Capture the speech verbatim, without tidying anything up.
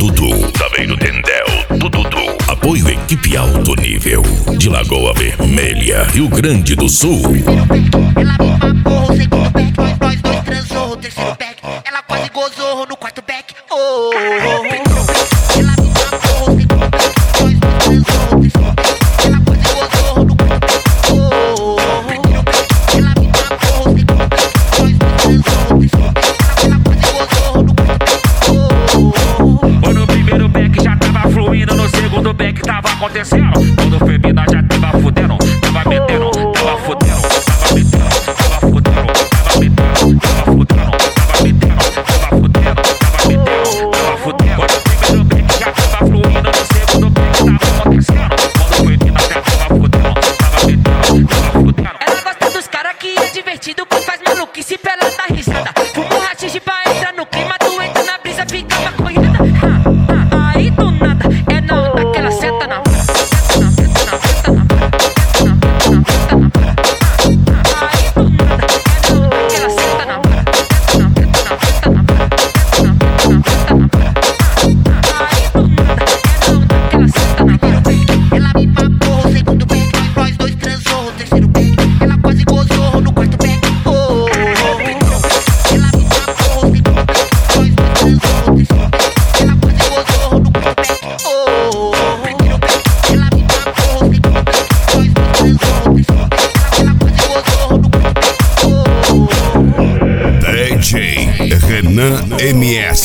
Dudu. Também no Tendel do Dudu. Apoio equipe alto nível. De Lagoa Vermelha, Rio Grande do Sul. Ela me mamou, o segundo back, nós, nós dois transou, o terceiro back, ela quase gozou no quarto back. Oh, oh, oh. Ela me mamou, o segundo back, nós dois transou, o terceiro back, ela quase gozou no quarto back. Oh, oh, oh. Ela me mamou, o segundo back, nós dois transou, o terceiro back, ela quase gozou no quarto back. Oh, oh, oh. No primeiro back já tava fluindo, no segundo back tava acontecendo. Quando foi mina já tava fudendo, tava metendo, tava fudendo, tava metendo, tava fudendo, tava metendo, tava fudendo, tava metendo, tava fudendo, tava metendo, tava fudendo. No primeiro back já tava fluindo, no segundo back tava acontecendo. Quando foi mina já tava fudendo, tava metendo, tava fudendo. Ela gosta dos caras que é divertido, que faz maluquice pra ela dar risada. Fumo rachixe pra entrar no clima, tu entra na brisa, fica maconhada. Ha, ha, aí do nada, é na onda que ela senta na vara. Senta na, senta na, senta na vara. Senta na, senta na, senta na vara. Aí do nada, é na onda que ela senta na vara. Senta na, senta na, senta na vara. Senta na, senta na, senta na vara. Aí do nada, é na onda que ela senta na vara. Ela me mamou, o segundo back, nós dois transou, o terceiro back, ela quase gozou no quarto back. Oh, oh, oh. Ela me mamou, o segundo back, nós dois transou, o terceiro back, ela quase gozou no quarto back. Oh, oh, oh. Primeiro back, ela me mamou, o segundo back, nós dois transou, o terceiro back, ela quase gozou no quarto back. Oh, oh, oh. D J Renan M S.